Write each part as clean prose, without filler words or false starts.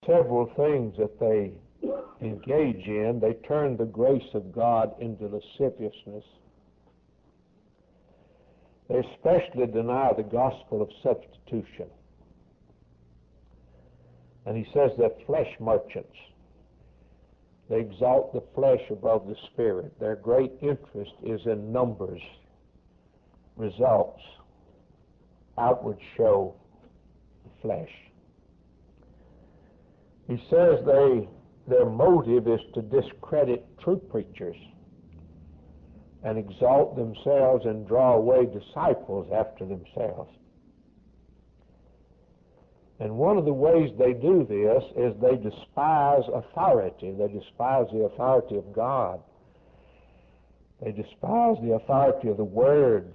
several things that they engage in. They turn the grace of God into lasciviousness. They especially deny the gospel of substitution. And he says they're flesh merchants. They exalt the flesh above the spirit. Their great interest is in numbers, results, outward show, the flesh. He says their motive is to discredit true preachers and exalt themselves and draw away disciples after themselves. And one of the ways they do this is they despise authority. They despise the authority of God. They despise the authority of the Word.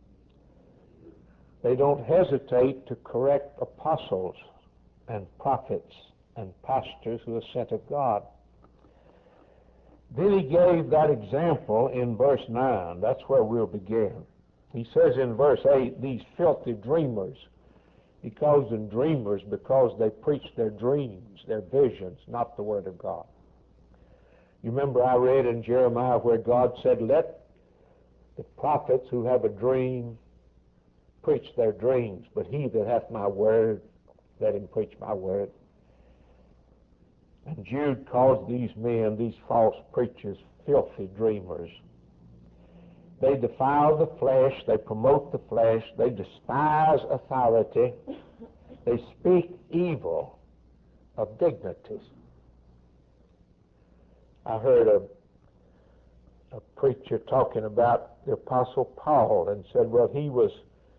They don't hesitate to correct apostles and prophets and pastors who are sent of God. Then he gave that example in verse 9. That's where we'll begin. He says in verse 8, these filthy dreamers. He calls them dreamers because they preach their dreams, their visions, not the Word of God. You remember I read in Jeremiah where God said, let the prophets who have a dream preach their dreams, but he that hath my word, let him preach my word. And Jude calls these men, these false preachers, filthy dreamers. They defile the flesh, they promote the flesh, they despise authority, they speak evil of dignities. I heard a preacher talking about the Apostle Paul and said, well, he was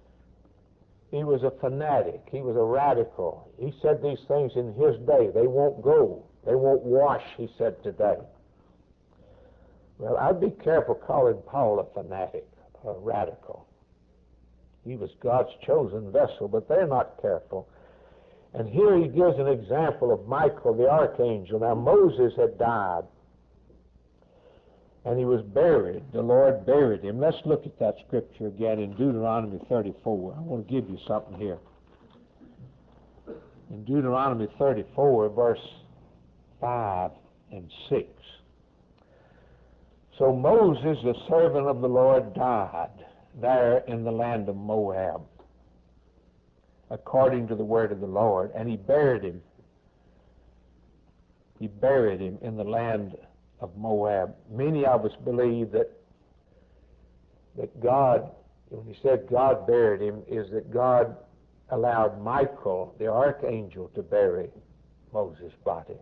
a fanatic, he was a radical. He said these things in his day. They won't go, they won't wash, he said today. Well, I'd be careful calling Paul a fanatic, a radical. He was God's chosen vessel, but they're not careful. And here he gives an example of Michael the archangel. Now, Moses had died, and he was buried. The Lord buried him. Let's look at that scripture again in Deuteronomy 34. I want to give you something here. In Deuteronomy 34, verse 5 and 6. So Moses, the servant of the Lord, died there in the land of Moab, according to the word of the Lord, and he buried him. He buried him in the land of Moab. Many of us believe that God, when he said God buried him, is that God allowed Michael, the archangel, to bury Moses' body.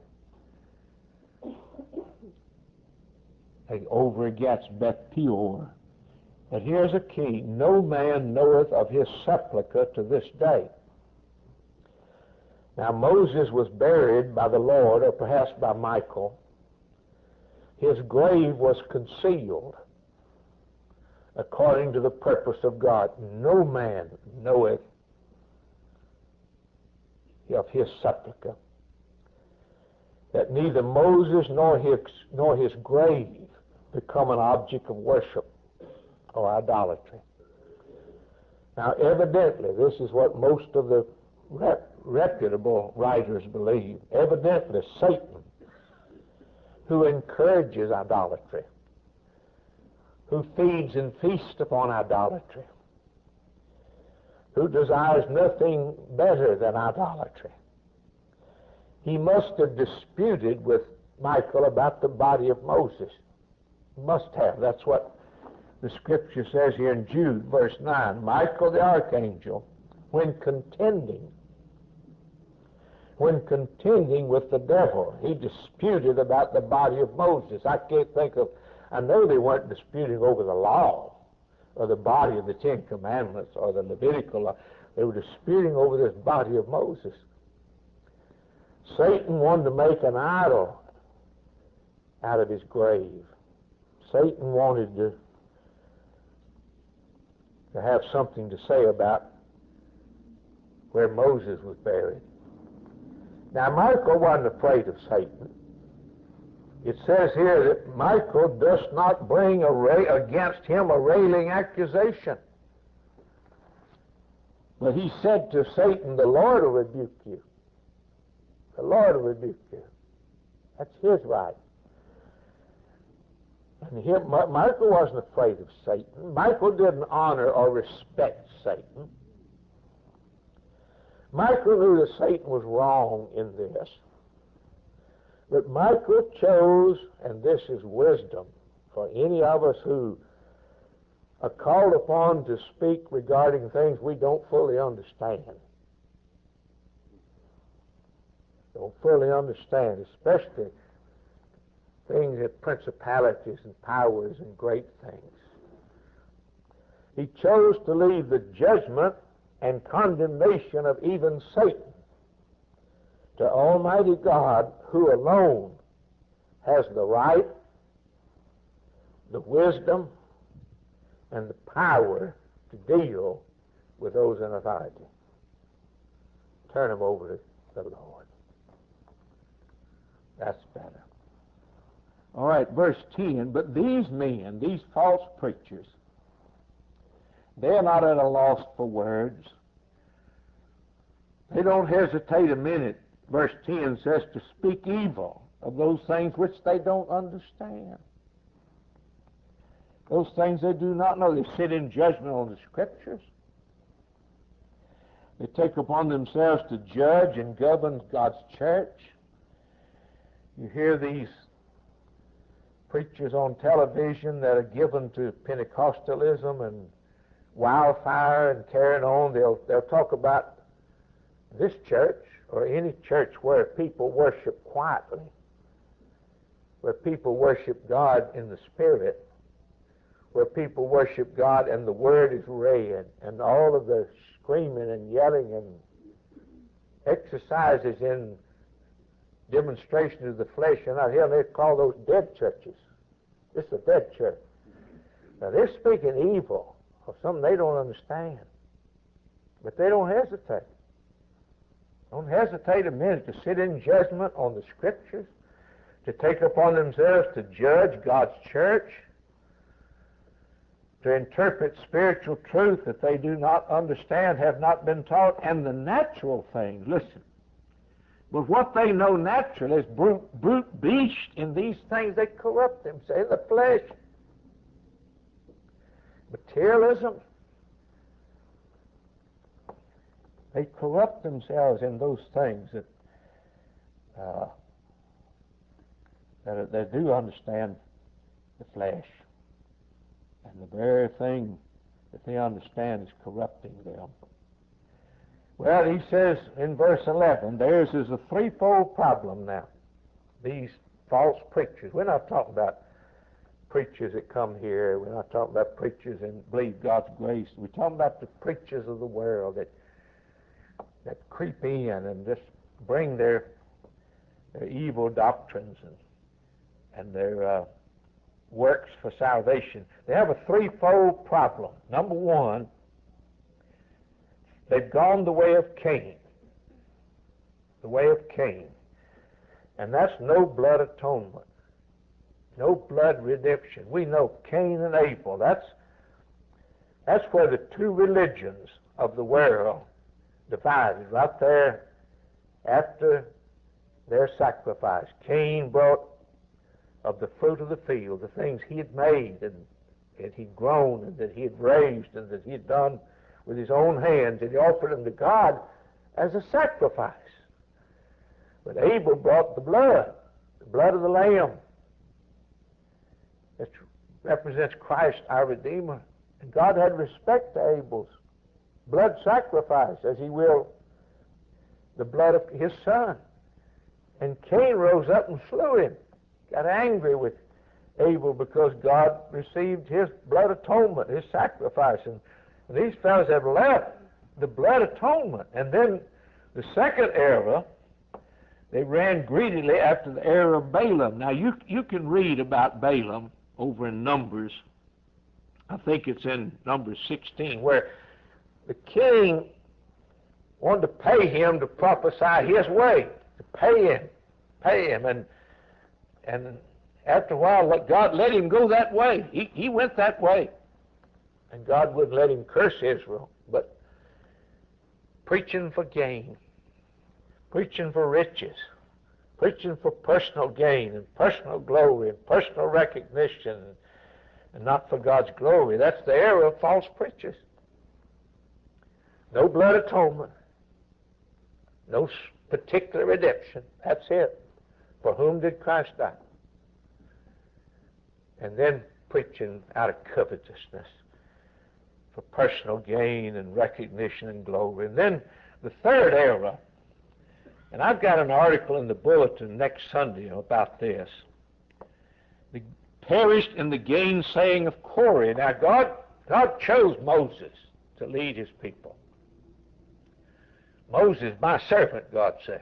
Over against Beth Peor. But here's a key. No man knoweth of his sepulchre to this day. Now Moses was buried by the Lord, or perhaps by Michael. His grave was concealed according to the purpose of God. No man knoweth of his sepulchre. That neither Moses nor his grave become an object of worship or idolatry. Now, evidently, this is what most of the reputable writers believe. Evidently, Satan, who encourages idolatry, who feeds and feasts upon idolatry, who desires nothing better than idolatry, he must have disputed with Michael about the body of Moses. Must have. That's what the scripture says here in Jude, verse 9. Michael the archangel, when contending with the devil, he disputed about the body of Moses. I know they weren't disputing over the law or the body of the Ten Commandments or the Levitical law. They were disputing over this body of Moses. Satan wanted to make an idol out of his grave. Satan wanted to have something to say about where Moses was buried. Now, Michael wasn't afraid of Satan. It says here that Michael does not bring against him a railing accusation. But he said to Satan, the Lord will rebuke you. The Lord will rebuke you. That's his right. And here, Michael wasn't afraid of Satan. Michael didn't honor or respect Satan. Michael knew that Satan was wrong in this. But Michael chose, and this is wisdom for any of us who are called upon to speak regarding things we don't fully understand. Don't fully understand, especially things of principalities and powers and great things. He chose to leave the judgment and condemnation of even Satan to Almighty God, who alone has the right, the wisdom, and the power to deal with those in authority. Turn them over to the Lord. That's better. All right, verse 10, but these men, these false preachers, they're not at a loss for words. They don't hesitate a minute, verse 10 says, to speak evil of those things which they don't understand. Those things they do not know. They sit in judgment on the Scriptures. They take upon themselves to judge and govern God's church. You hear these preachers on television that are given to Pentecostalism and wildfire and carrying on. They'll talk about this church or any church where people worship quietly, where people worship God in the Spirit, where people worship God and the Word is read, and all of the screaming and yelling and exercises in demonstration of the flesh are not here. They call those dead churches. This is a dead church. Now they're speaking evil of something they don't understand, but they don't hesitate. Don't hesitate a minute to sit in judgment on the Scriptures, to take upon themselves to judge God's church, to interpret spiritual truth that they do not understand, have not been taught, and the natural things. Listen, but what they know naturally is brute beast in these things. They corrupt themselves in the flesh. Materialism. They corrupt themselves in those things that they do understand the flesh. And the very thing that they understand is corrupting them. Well, he says in verse 11, theirs is a threefold problem now. These false preachers. We're not talking about preachers that come here. We're not talking about preachers and believe God's grace. We're talking about the preachers of the world that creep in and just bring their evil doctrines and their works for salvation. They have a threefold problem. Number one, they've gone the way of Cain. The way of Cain. And that's no blood atonement. No blood redemption. We know Cain and Abel. That's where the two religions of the world divided, right there after their sacrifice. Cain brought of the fruit of the field, the things he had made and that he'd grown and that he had raised and that he had done with his own hands, and he offered them to God as a sacrifice. But Abel brought the blood of the Lamb. It represents Christ, our Redeemer. And God had respect to Abel's blood sacrifice, as he will the blood of his son. And Cain rose up and slew him, got angry with Abel because God received his blood atonement, his sacrifice. And these fellows have left the blood atonement. And then the second error, they ran greedily after the error of Balaam. Now you can read about Balaam over in Numbers. I think it's in Numbers 16, where the king wanted to pay him to prophesy his way, to pay him. And after a while, God let him go that way. He went that way. And God wouldn't let him curse Israel, but preaching for gain. preaching for riches, preaching for personal gain and personal glory and personal recognition, and not for God's glory. That's the error of false preachers. No blood atonement, no particular redemption. That's it. For whom did Christ die? And then preaching out of covetousness for personal gain and recognition and glory. And then the third error, and I've got an article in the bulletin next Sunday about this. They perished in the gainsaying of Korah. Now God chose Moses to lead his people. Moses, my servant, God said.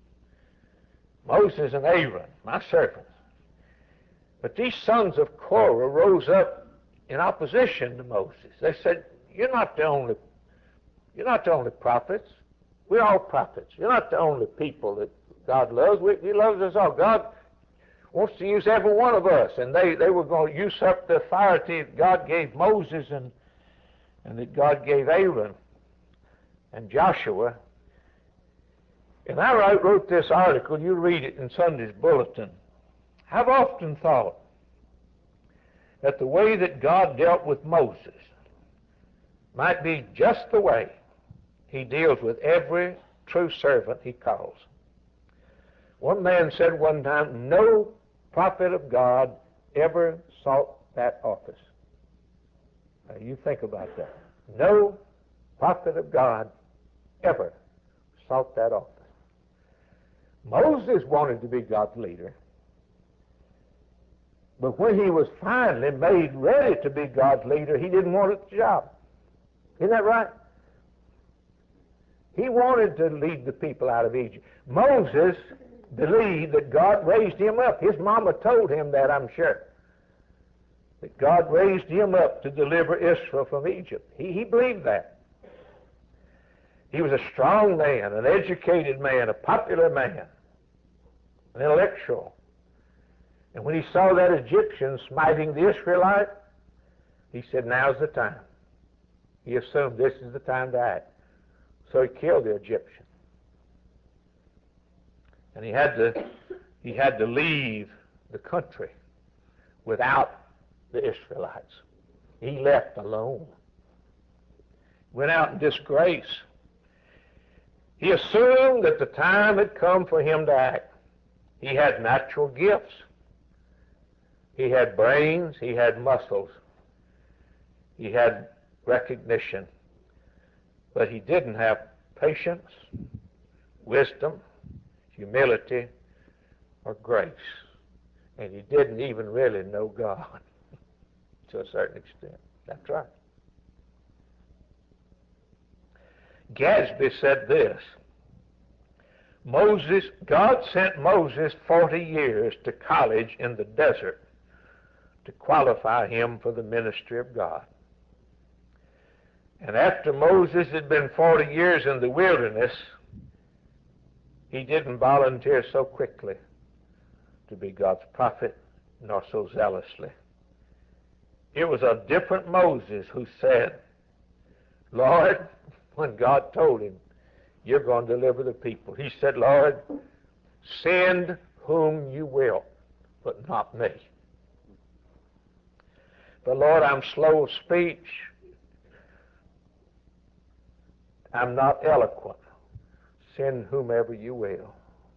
Moses and Aaron, my servants. But these sons of Korah rose up in opposition to Moses. They said, you're not the only prophets. We're all prophets. You're not the only people that God loves. He loves us all. God wants to use every one of us. And they were going to usurp the authority that God gave Moses and that God gave Aaron and Joshua. And I wrote this article. You read it in Sunday's bulletin. I've often thought that the way that God dealt with Moses might be just the way he deals with every true servant he calls. One man said one time, no prophet of God ever sought that office. Now you think about that. No prophet of God ever sought that office. Moses wanted to be God's leader. But when he was finally made ready to be God's leader, he didn't want the job. Isn't that right? He wanted to lead the people out of Egypt. Moses believed that God raised him up. His mama told him that, I'm sure. That God raised him up to deliver Israel from Egypt. He believed that. He was a strong man, an educated man, a popular man, an intellectual. And when he saw that Egyptian smiting the Israelite, he said, now's the time. He assumed this is the time to act. So he killed the Egyptian. And he had to leave the country without the Israelites. He left alone. Went out in disgrace. He assumed that the time had come for him to act. He had natural gifts. He had brains. He had muscles. He had recognition. But he didn't have patience, wisdom, humility, or grace. And he didn't even really know God to a certain extent. That's right. Gadsby said this, God sent Moses 40 years to college in the desert to qualify him for the ministry of God. And after Moses had been 40 years in the wilderness, he didn't volunteer so quickly to be God's prophet, nor so zealously. It was a different Moses who said, Lord, when God told him, you're going to deliver the people, he said, Lord, send whom you will, but not me. But Lord, I'm slow of speech. I'm not eloquent. Send whomever you will.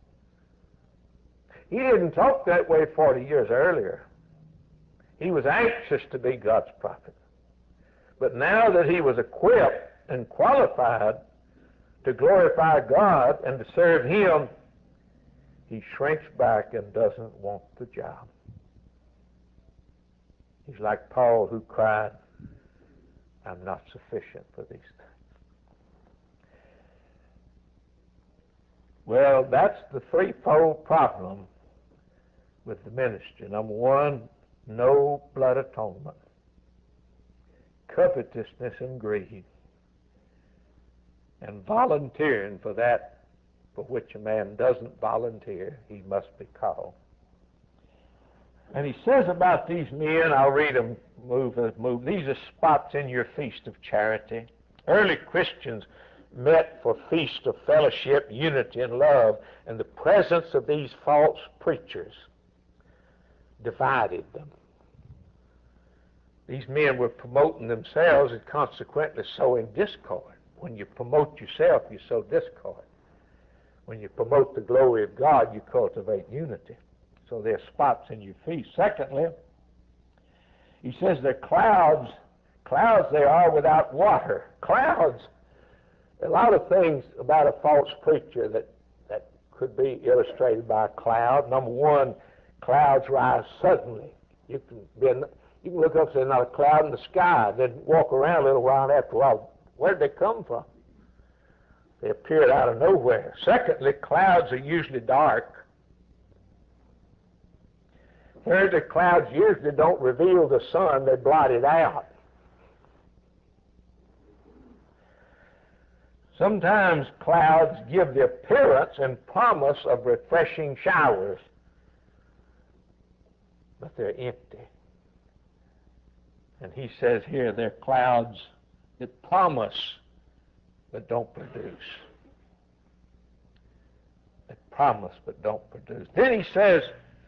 He didn't talk that way 40 years earlier. He was anxious to be God's prophet. But now that he was equipped and qualified to glorify God and to serve him, he shrinks back and doesn't want the job. He's like Paul, who cried, I'm not sufficient for these things. Well, that's the threefold problem with the ministry. Number one, no blood atonement, covetousness and greed, and volunteering for that for which a man doesn't volunteer, he must be called. And he says about these men, I'll read them move. These are spots in your feast of charity. Early Christians met for feast of fellowship, unity, and love, and the presence of these false preachers divided them. These men were promoting themselves and consequently sowing discord. When you promote yourself, you sow discord. When you promote the glory of God, you cultivate unity. So there are spots in your feast. Secondly, he says they're clouds. Clouds they are without water. Clouds. A lot of things about a false preacher that could be illustrated by a cloud. Number one, clouds rise suddenly. You can look up and say, not a cloud in the sky, then walk around a little while, and after a while, where'd they come from? They appeared out of nowhere. Secondly, clouds are usually dark. Thirdly, clouds usually don't reveal the sun, they blot it out. Sometimes clouds give the appearance and promise of refreshing showers, but they're empty. And he says here, they're clouds that promise but don't produce. They promise but don't produce. Then he says,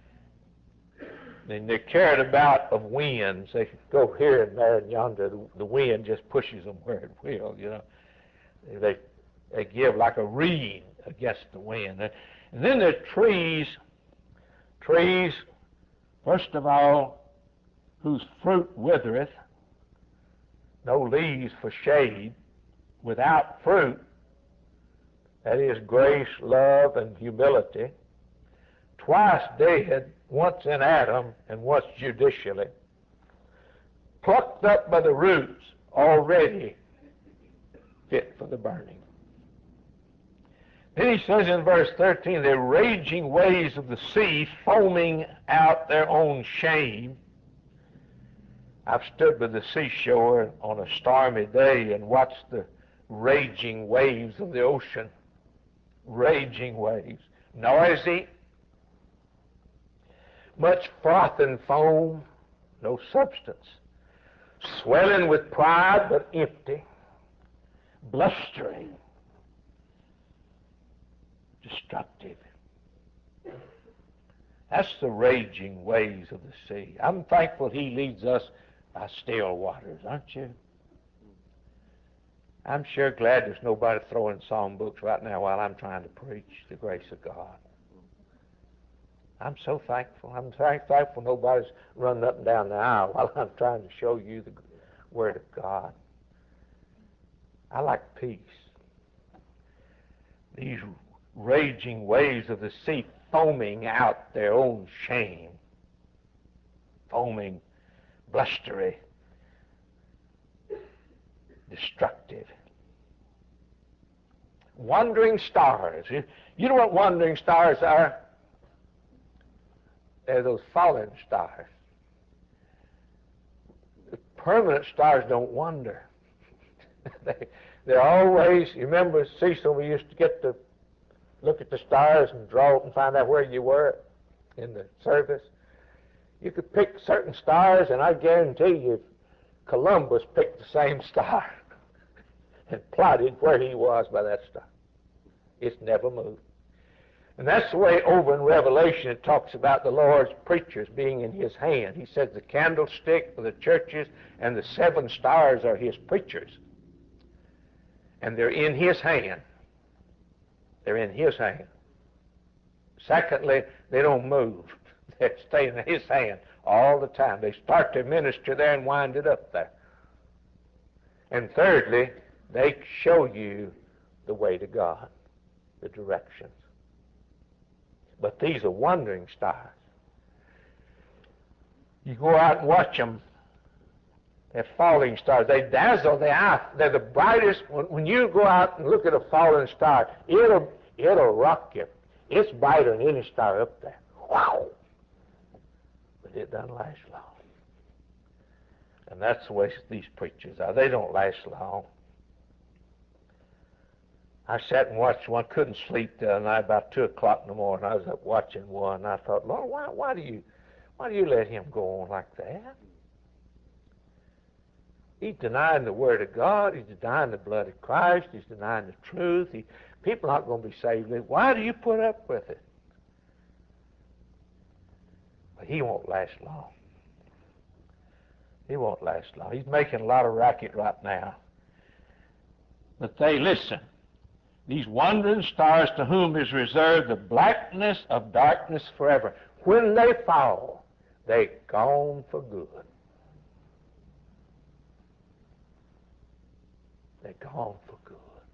and they're carried about of winds. They go here and there and yonder. The wind just pushes them where it will, you know. They give like a reed against the wind. And then there are trees. Trees, first of all, whose fruit withereth, no leaves for shade, without fruit, that is grace, love, and humility, twice dead, once in Adam and once judicially, plucked up by the roots, already fit for the burning. Then he says in verse 13, the raging waves of the sea, foaming out their own shame. I've stood by the seashore on a stormy day and watched the raging waves of the ocean. Raging waves. Noisy. Much froth and foam, no substance. Swelling with pride, but empty. Blustering. Destructive. That's the raging waves of the sea. I'm thankful he leads us by still waters, aren't you? I'm sure glad there's nobody throwing songbooks right now while I'm trying to preach the grace of God. I'm so thankful. I'm thankful nobody's running up and down the aisle while I'm trying to show you the Word of God. I like peace. These raging waves of the sea foaming out their own shame. Foaming, blustery, destructive. Wandering stars. You know what wandering stars are? They're those fallen stars. The permanent stars don't wander. They're always, you remember, Cecil, we used to get to look at the stars and draw it and find out where you were in the service. You could pick certain stars, and I guarantee you Columbus picked the same star and plotted where he was by that star. It's never moved. And that's the way over in Revelation it talks about the Lord's preachers being in his hand. He says the candlestick for the churches and the 7 stars are his preachers. And they're in his hand. They're in his hand. Secondly, they don't move. They stay in his hand all the time. They start their ministry there and wind it up there. And thirdly, they show you the way to God, the directions. But these are wandering stars. You go out and watch them. They're falling stars. They dazzle the eye. They're the brightest. When you go out and look at a falling star, it'll rock you. It's brighter than any star up there. Wow! But it doesn't last long. And that's the way these preachers are. They don't last long. I sat and watched one. Couldn't sleep the other night. About 2 o'clock in the morning, I was up watching one. And I thought, Lord, why do you let him go on like that? He's denying the Word of God. He's denying the blood of Christ. He's denying the truth. People aren't going to be saved. Why do you put up with it? But he won't last long. He won't last long. He's making a lot of racket right now. But listen, these wandering stars to whom is reserved the blackness of darkness forever. When they fall, they're gone for good. They're gone for good.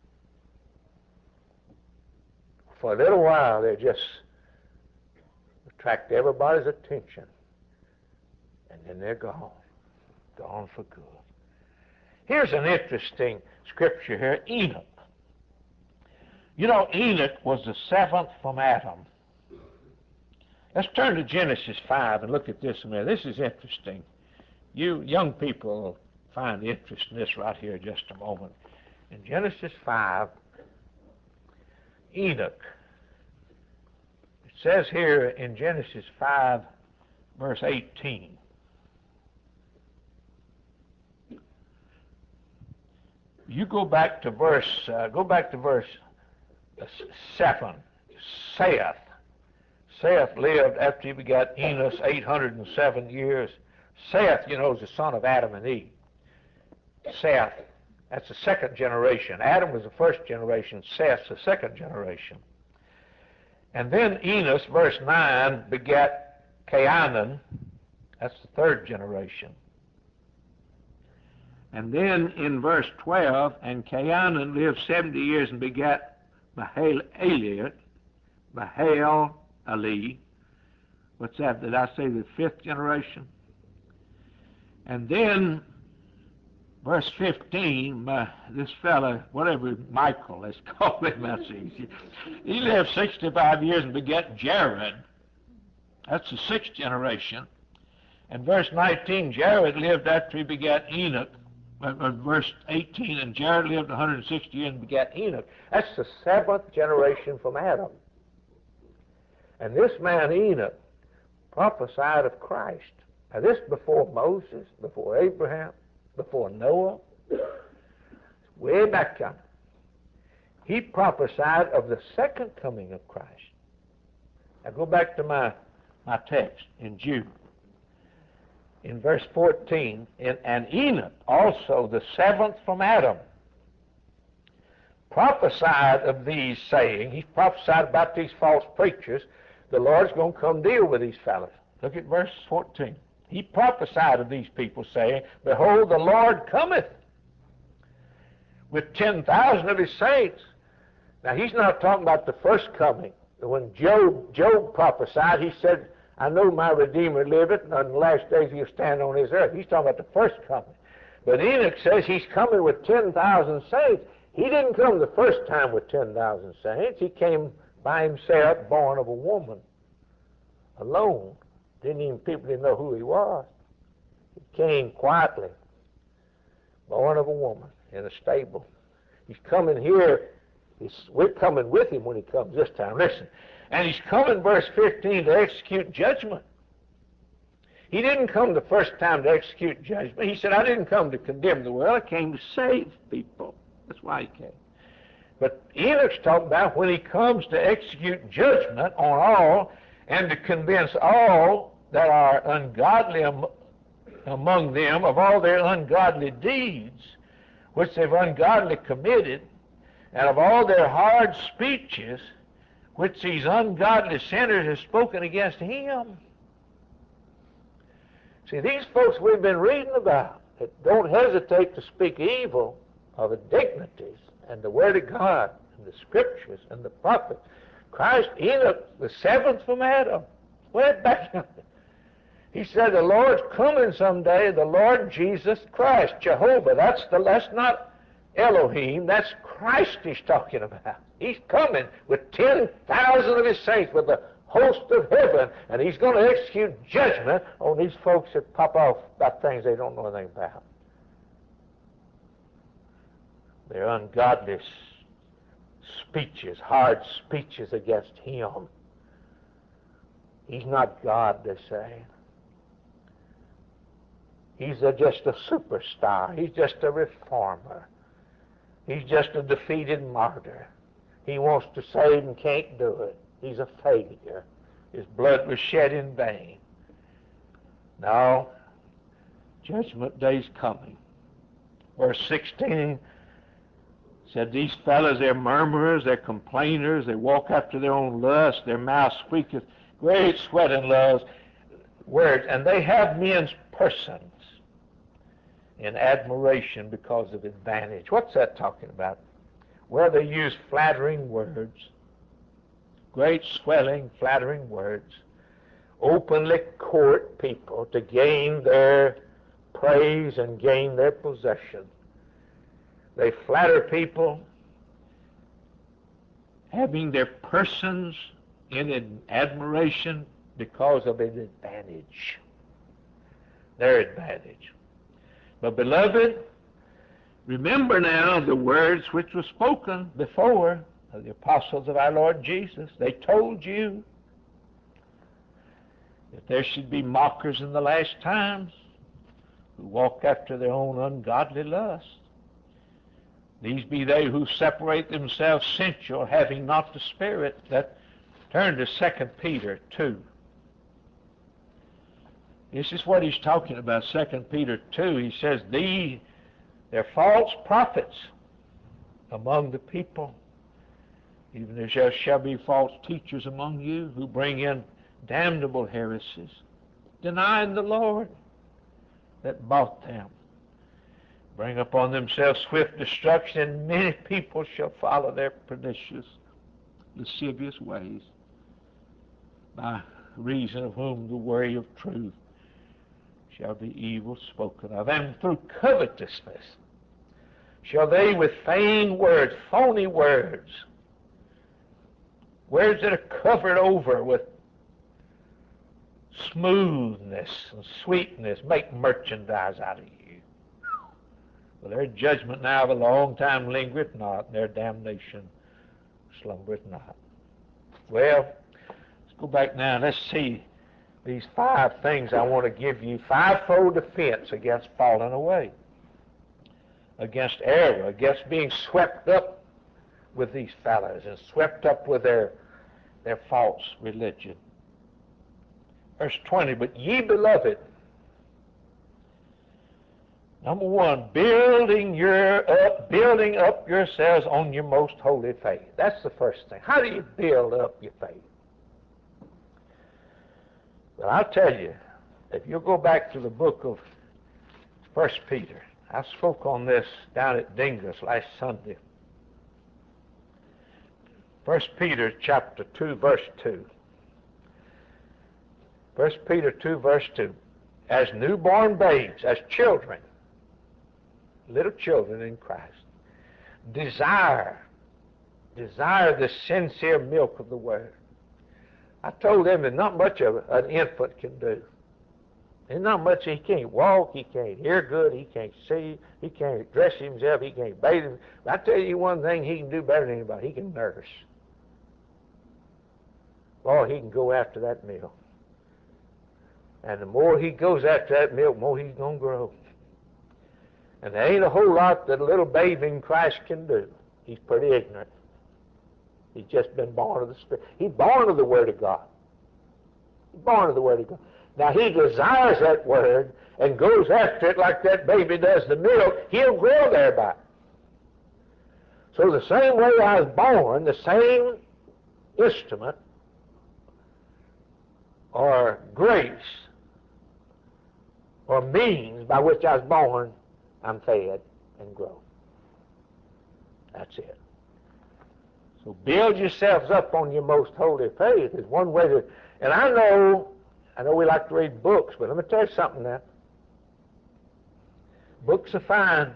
For a little while, they just attract everybody's attention, and then they're gone for good. Here's an interesting scripture here, Enoch. You know, Enoch was the seventh from Adam. Let's turn to Genesis 5 and look at this a minute. This is interesting. You young people will find the interest in this right here in just a moment. In Genesis 5, Enoch. It says here in Genesis 5, verse 18. You go back to verse 7. Seth. Seth lived after he begot Enos 807 years. Seth, you know, is the son of Adam and Eve. Seth, that's the second generation. Adam was the first generation. Seth's the second generation. And then Enos, verse 9, begat Cainan. That's the third generation. And then in verse 12, and Cainan lived 70 years and begat Mahalalel. What's that? Did I say the fifth generation? And then verse 15, this fellow, whatever Michael, let's call him, that's easy. He lived 65 years and begat Jared. That's the sixth generation. And verse 19, Jared lived after he begat Enoch. Verse 18, and Jared lived 160 years and begat Enoch. That's the seventh generation from Adam. And this man Enoch prophesied of Christ. Now this before Moses, before Abraham, before Noah, way back on. He prophesied of the second coming of Christ. Now go back to my text in Jude. In verse 14, and Enoch, also the seventh from Adam, prophesied of these, saying, he prophesied about these false preachers, the Lord's going to come deal with these fellows. Look at verse 14. He prophesied of these people, saying, behold, the Lord cometh with 10,000 of his saints. Now, he's not talking about the first coming. When Job prophesied, he said, I know my Redeemer liveth, and on the last days he'll stand on his earth. He's talking about the first coming. But Enoch says he's coming with 10,000 saints. He didn't come the first time with 10,000 saints. He came by himself, born of a woman, alone. People didn't know who he was. He came quietly, born of a woman, in a stable. He's coming here. We're coming with him when he comes this time. Listen. And he's coming, verse 15, to execute judgment. He didn't come the first time to execute judgment. He said, I didn't come to condemn the world. I came to save people. That's why he came. But Enoch's talking about when he comes to execute judgment on all and to convince all that are ungodly among them of all their ungodly deeds, which they've ungodly committed, and of all their hard speeches, which these ungodly sinners have spoken against him. See, these folks we've been reading about that don't hesitate to speak evil of the dignities and the Word of God and the Scriptures and the prophets. Christ, Enoch, the seventh from Adam, went back. He said, the Lord's coming someday, the Lord Jesus Christ, Jehovah. That's not Elohim, that's Christ he's talking about. He's coming with 10,000 of his saints, with the host of heaven, and he's going to execute judgment on these folks that pop off about things they don't know anything about. Their ungodly speeches, hard speeches against him. He's not God, they say. He's just a superstar. He's just a reformer. He's just a defeated martyr. He wants to save and can't do it. He's a failure. His blood was shed in vain. No, Judgment Day's coming. Verse 16 said, these fellows, they're murmurers, they're complainers, they walk after their own lust, their mouth speaketh great sweat and loves, words, and they have men's persons in admiration because of advantage. What's that talking about? Well, they use flattering words, great swelling, flattering words, openly court people to gain their praise and gain their possession. They flatter people, having their persons in admiration because of an advantage, their advantage. But beloved, remember now the words which were spoken before of the apostles of our Lord Jesus. They told you that there should be mockers in the last times who walk after their own ungodly lust. These be they who separate themselves sensual, having not the Spirit. That turn to 2 Peter 2. This is what he's talking about, 2 Peter 2. He says, they're false prophets among the people, even as there shall be false teachers among you who bring in damnable heresies, denying the Lord that bought them, bring upon themselves swift destruction, and many people shall follow their pernicious, lascivious ways, by reason of whom the way of truth shall be evil spoken of. And through covetousness shall they with feigned words, phony words, words that are covered over with smoothness and sweetness, make merchandise out of you. Well, their judgment now of a long time lingereth not, and their damnation slumbereth not. Well, let's go back now and let's see these 5 things I want to give you. 5-fold defense against falling away, against error, against being swept up with these fellows and swept up with their false religion. Verse 20, but ye beloved, number 1, building up yourselves on your most holy faith. That's the first thing. How do you build up your faith? Well, I'll tell you, if you'll go back to the book of 1 Peter, I spoke on this down at Dingus last Sunday. 1 Peter chapter 2, verse 2. 1 Peter 2, verse 2. As newborn babes, as children, little children in Christ, desire the sincere milk of the Word. I told them there's not much of an infant can do. There's not much. He can't walk, he can't hear good, he can't see, he can't dress himself, he can't bathe him. But I tell you one thing he can do better than anybody. He can nurse. Boy, he can go after that milk. And the more he goes after that milk, the more he's going to grow. And there ain't a whole lot that a little baby in Christ can do. He's pretty ignorant. He's just been born of the Spirit. He's born of the Word of God. He's born of the Word of God. Now, he desires that Word and goes after it like that baby does the milk. He'll grow thereby. So the same way I was born, the same instrument or grace or means by which I was born, I'm fed and grow. That's it. So build yourselves up on your most holy faith is one way to, and I know we like to read books, but let me tell you something now. Books are fine,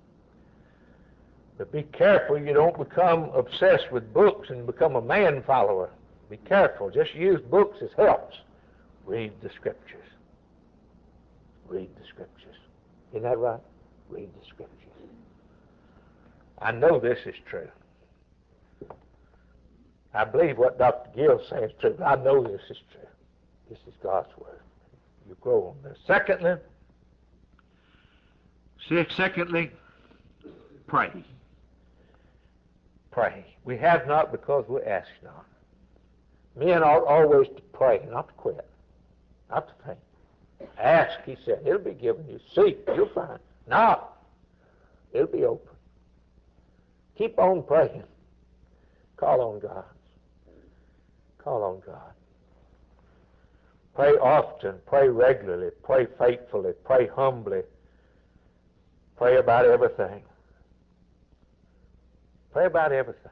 but be careful you don't become obsessed with books and become a man follower. Be careful. Just use books as helps. Read the Scriptures. Read the Scriptures. Isn't that right? Read the Scriptures. I know this is true. I believe what Dr. Gill says is true, but I know this is true. This is God's Word. You grow on this. Secondly, Secondly, pray. Pray. We have not because we ask not. Men ought always to pray, not to quit, not to faint. Ask, he said, it'll be given you. Seek, you'll find. Knock, it'll be open. Keep on praying. Call on God. Call on God. Pray often, pray regularly, pray faithfully, pray humbly. Pray about everything. Pray about everything.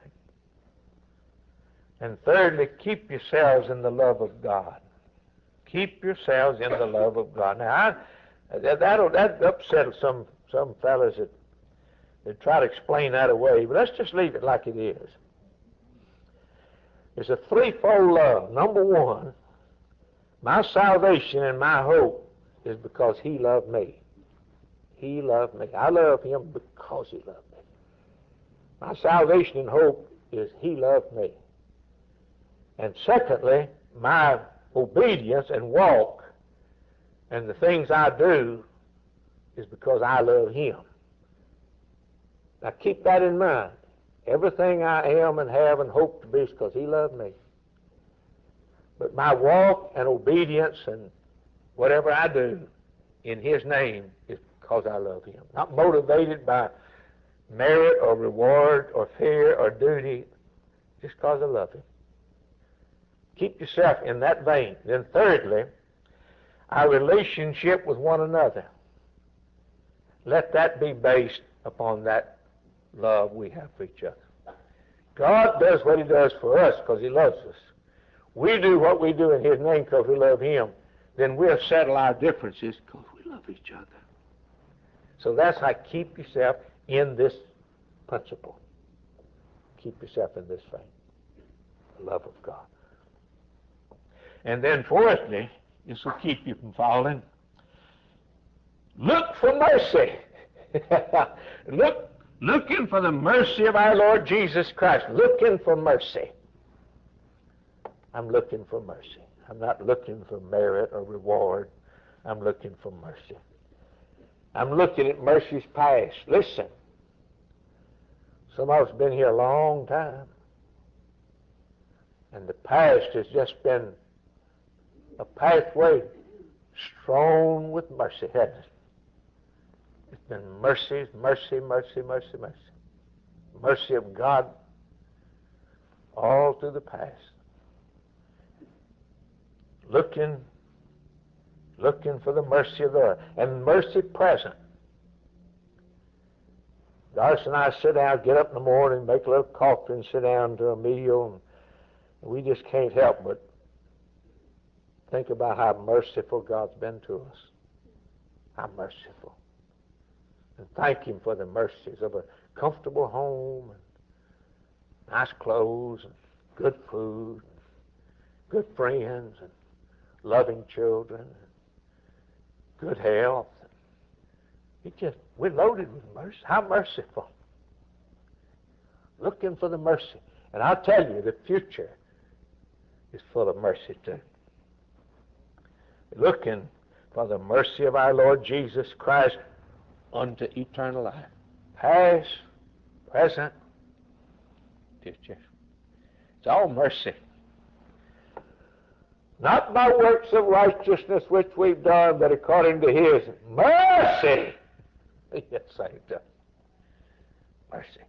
And thirdly, keep yourselves in the love of God. Keep yourselves in the love of God. Now, that upset some fellas that try to explain that away, but let's just leave it like it is. It's a threefold love. Number one, my salvation and my hope is because he loved me. He loved me. I love him because he loved me. My salvation and hope is he loved me. And secondly, my obedience and walk and the things I do is because I love him. Now keep that in mind. Everything I am and have and hope to be is because he loved me. But my walk and obedience and whatever I do in his name is because I love him. Not motivated by merit or reward or fear or duty, just because I love him. Keep yourself in that vein. Then thirdly, our relationship with one another. Let that be based upon that love we have for each other. God does what he does for us because he loves us. We do what we do in his name because we love him. Then we'll settle our differences because we love each other. So that's how keep yourself in this principle. Keep yourself in this vein. The love of God. And then fourthly, this will keep you from falling. Look for mercy. Looking for the mercy of our Lord Jesus Christ. Looking for mercy. I'm looking for mercy. I'm not looking for merit or reward. I'm looking for mercy. I'm looking at mercy's past. Listen. Some of us have been here a long time. And the past has just been a pathway strewn with mercy, hasn't it? It's been mercy, mercy, mercy, mercy, mercy. Mercy of God all through the past. Looking for the mercy of the Lord. And mercy present. Doris and I sit down, get up in the morning, make a little coffee and sit down to a meal. And we just can't help but think about how merciful God's been to us. How merciful. And thank him for the mercies of a comfortable home, and nice clothes, and good food, and good friends, and loving children, and good health. We're loaded with mercy. How merciful. Looking for the mercy. And I'll tell you, the future is full of mercy too. Looking for the mercy of our Lord Jesus Christ unto eternal life. Past, present, future. It's all mercy. Not by works of righteousness which we've done, but according to his mercy. He has saved us. Mercy.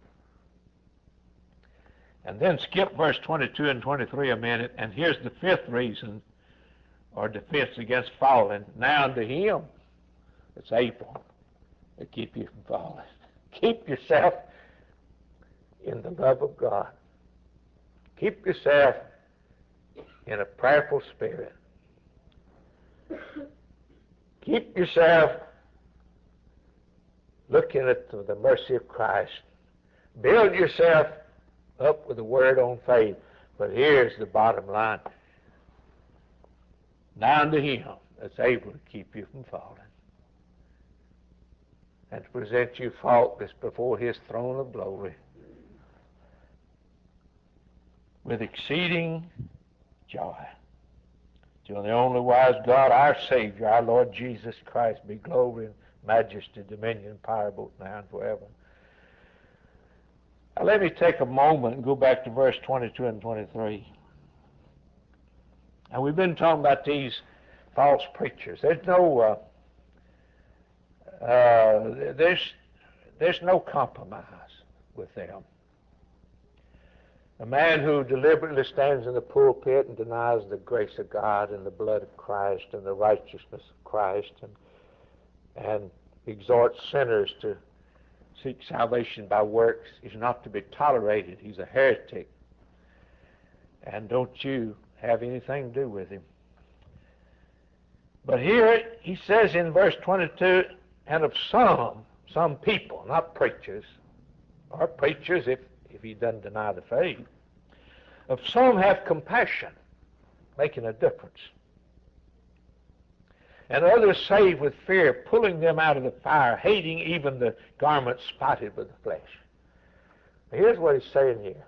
And then skip verse 22 and 23 a minute, and here's the fifth reason or defense against falling. Now unto him that's able to keep you from falling. Keep yourself in the love of God. Keep yourself in a prayerful spirit. Keep yourself looking at the mercy of Christ. Build yourself up with the word on faith. But here's the bottom line. Now unto him that's able to keep you from falling and to present you faultless before his throne of glory with exceeding joy. To the only wise God, our Savior, our Lord Jesus Christ, be glory and majesty, dominion, power, both now and forever. Now let me take a moment and go back to verse 22 and 23. And we've been talking about these false preachers. There's no compromise with them. A man who deliberately stands in the pulpit and denies the grace of God and the blood of Christ and the righteousness of Christ and exhorts sinners to seek salvation by works is not to be tolerated. He's a heretic. And don't you have anything to do with him. But here he says in verse 22, and of some people, not preachers, or preachers if he doesn't deny the faith, of some have compassion, making a difference. And others save with fear, pulling them out of the fire, hating even the garment spotted with the flesh. Now here's what he's saying here.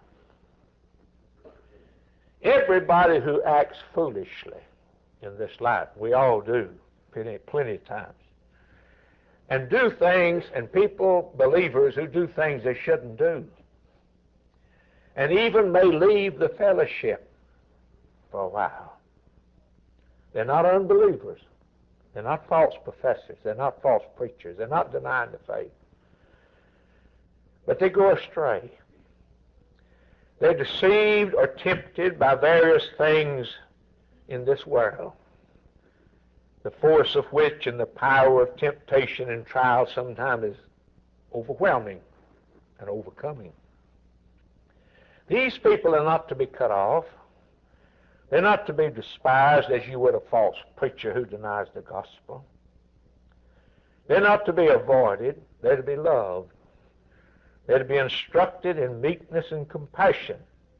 Everybody who acts foolishly in this life, we all do, plenty of times, and do things, and people, believers, who do things they shouldn't do, and even may leave the fellowship for a while. They're not unbelievers. They're not false professors. They're not false preachers. They're not denying the faith. But they go astray. They're deceived or tempted by various things in this world, the force of which and the power of temptation and trial sometimes is overwhelming and overcoming. These people are not to be cut off. They're not to be despised as you would a false preacher who denies the gospel. They're not to be avoided. They're to be loved. They're to be instructed in meekness and compassion.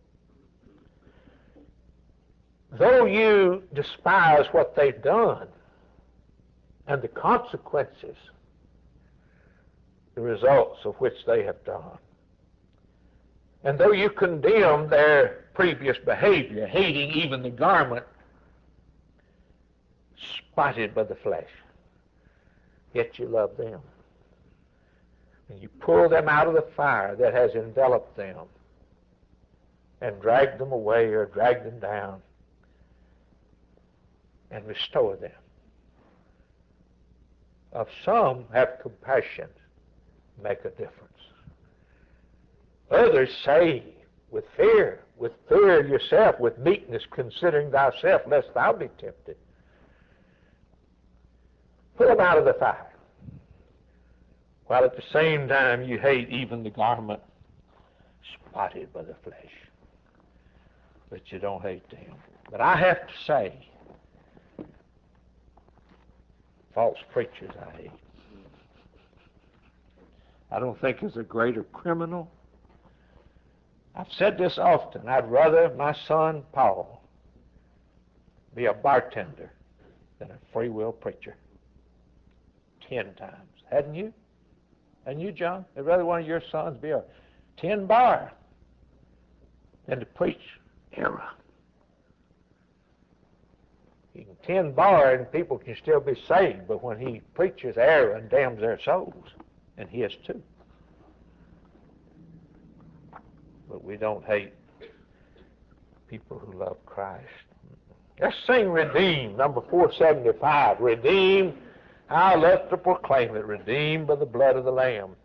Though you despise what they've done and the consequences, the results of which they have done, and though you condemn their previous behavior, hating even the garment spotted by the flesh, yet you love them. And you pull them out of the fire that has enveloped them and drag them away or drag them down and restore them. Of some have compassion, make a difference. Others say, with fear yourself, with meekness, considering thyself, lest thou be tempted. Put them out of the fire, while at the same time you hate even the garment spotted by the flesh. But you don't hate them. But I have to say, false preachers I hate. I don't think there's a greater criminal. I've said this often. I'd rather my son Paul be a bartender than a free will preacher. 10 times. Hadn't you? And you, John? I'd rather one of your sons be a 10 bar than to preach error. He can 10 bar and people can still be saved, but when he preaches error and damns their souls, and his too. But we don't hate people who love Christ. Let's sing Redeemed, number 475. Redeemed, how I love to proclaim it, redeemed by the blood of the Lamb.